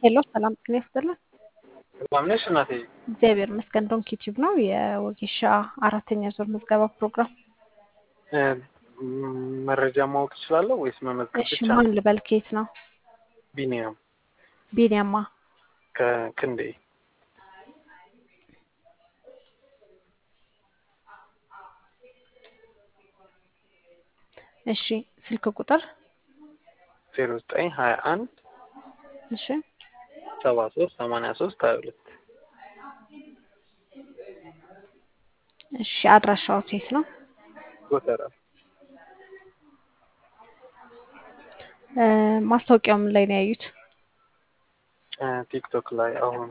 ሄሎ ሰላም ጤና ይስጥልን። ማምነሽ እናቴ እግዚአብሔር ይመስገን። ዶንክ ዩቲዩብ ነው የወጌሻ አራተኛ ዙር ምዝገባ ፕሮግራም። እ፣ መረጃ ማወቅ እችላለሁ ወይስ መመዝገብ እሺ ብቻ ማን ነው? ልበል? ከየት ነው? ቢኒያም ቢኒያማ። ከክንዴ። እሺ ስልክ ቁጥር 0921 እሺ 73 83 22 እሺ አድራሻው የት ነው? ጎተራ። ማስታወቂያው ምን ላይ ነው ያዩት? ቲክቶክ ላይ አሁን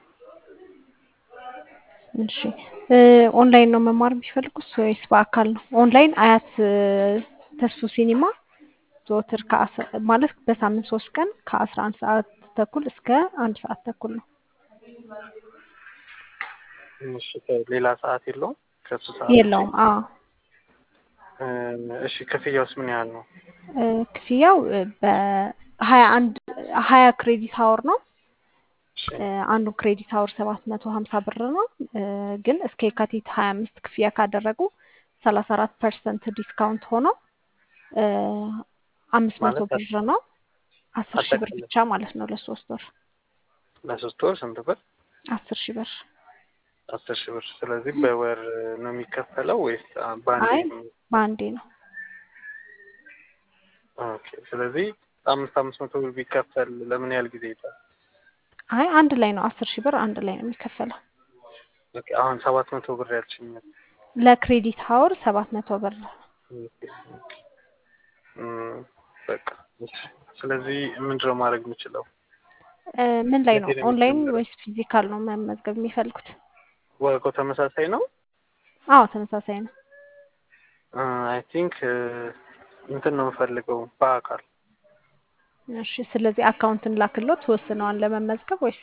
እሺ ኦንላይን ነው መማር የሚፈልጉት ወይስ በአካል ነው? ኦንላይን አያት ተስፉ ሲኒማ ዘወትር ማለት በሳምንት 3 ቀን ከ11 ሰዓት ተኩል እስከ 1 ሰዓት ተኩል ነው። እሺ፣ ሌላ ሰዓት የለውም ከሱ ሰዓት ውጪ? የለውም። አዎ እሺ፣ ክፍያውስ ምን ያህል ነው? ክፍያው በ21 20 ክሬዲት አወር ነው። እሺ፣ አንዱ ክሬዲት አወር 750 ብር ነው። ግን እስከ የካቲት 25 ክፍያ ካደረጉ 34% ዲስካውንት ሆኖ 500 ማለት ብር ነው። 10 ሺህ ብር አጠቃላይ ብቻ ማለት ነው ለሶስት ወር። ለሶስት ወር ስንት ብር? 10 ሺህ ብር። 10 ሺህ ብር። ስለዚህ በወር ነው የሚከፈለው ወይስ በአንዴ አይ ነው? በአንዴ ነው። ኦኬ። ስለዚህ 500 ብር ቢከፈል ለምን ያህል ጊዜ ይጣል? አይ አንድ ላይ ነው። 10 ሺህ ብር አንድ ላይ ነው የሚከፈለው። ኦኬ። አሁን 700 ብር ያልሽኝ? ለክሬዲት አወር 700 ብር። ኦኬ። በቃ እሺ። ስለዚህ ምንድን ነው ማድረግ የምችለው? ምን ላይ ነው? መቼ ነው ኦንላይን የሚጀምረው? ወይስ ፊዚካል ነው መመዝገብ የሚፈልጉት? ዋጋው ተመሳሳይ ነው? አዎ ተመሳሳይ ነው። አይ ቲንክ እንትን ነው የምፈልገው በአካል። እሺ ስለዚህ አካውንትን ላክሎት ወስነዋል ለመመዝገብ ወይስ?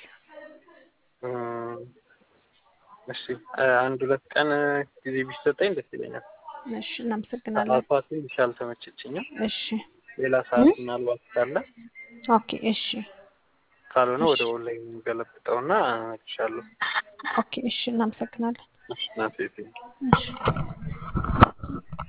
እሺ፣ አንድ ሁለት ቀን ጊዜ ቢሰጠኝ ደስ ይለኛል። እሺ እናመሰግናለን። ሰዓቷ ትንሽ አልተመቸችኝም። እሺ ሌላ ሰዓት ምናልባት ካለ፣ ኦኬ እሺ ካልሆነ እሺ ወደ ኦንላይን ገለብጠውና እችላለሁ። ኦኬ እሺ እናመሰግናለን። እሺ ናት። እሺ